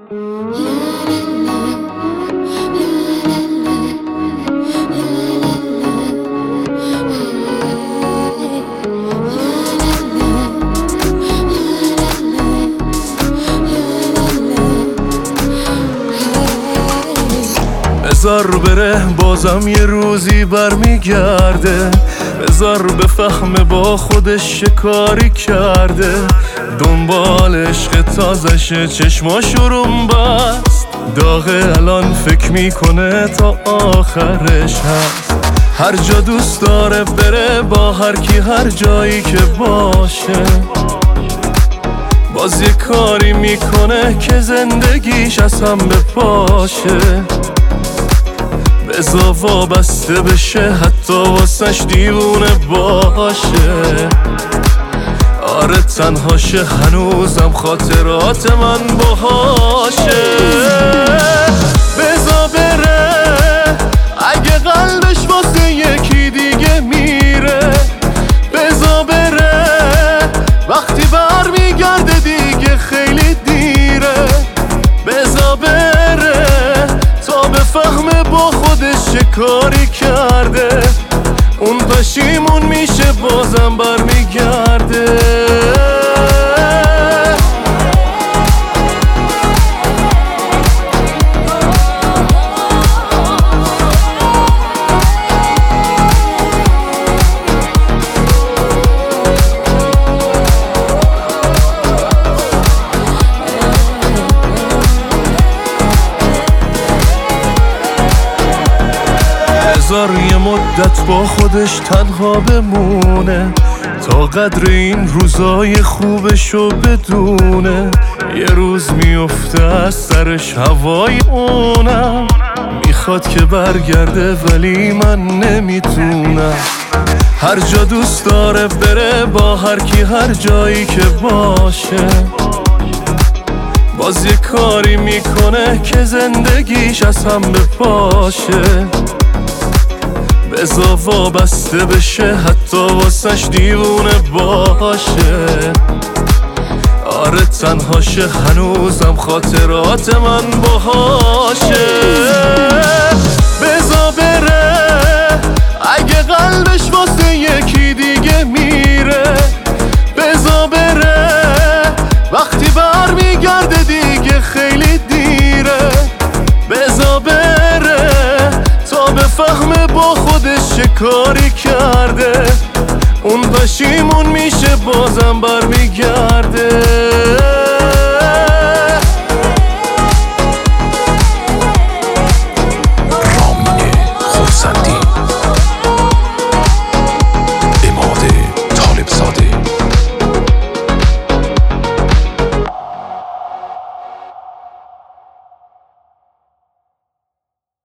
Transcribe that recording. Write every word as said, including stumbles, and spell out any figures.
بذار بره بازم یه روزی برمیگرده، بذار بفهمه با خودش شکاری کرده. دنبال عشق تازشه چشماشو روم بست، داغه الان فکر میکنه تا آخرش هست. هر جا دوست داره بره با هر کی هر جایی که باشه، باز یه کاری میکنه که زندگیش از هم بپاشه. بذار وابسته بشه حتی واسش دیوونه باشه. آره تنهاشه هنوزم خاطرات من باهاشه. بذار بره اگه قلبش واسه یکی دیگه میره، بذار بره وقتی برمیگرده دیگه خیلی دیره. بذار بره تا بفهمه با خودش چه کاری کرده، اون پشیمون میشه بازم برمیگرده. بذار یه مدت با خودش تنها بمونه تا قدر این روزای خوبشو بدونه. یه روز میفته از سرش هوای اونم، میخواد که برگرده ولی من نمیتونم. هر جا دوست داره بره با هر کی هر جایی که باشه، باز یه کاری میکنه که زندگیش از هم بپاشه. بذار وابسته بشه حتی واسش دیوونه باشه. آره تنهاشه هنوزم خاطرات من باهاشه. بذار بره اگه قلبش واسه یکی دیگه میره، بذار بره وقتی برمیگرده دیگه خیلی دیره. بذار بره تا بفهمه با خودش چه کاری کرده، اون پشیمون میشه بازم برمیگرده.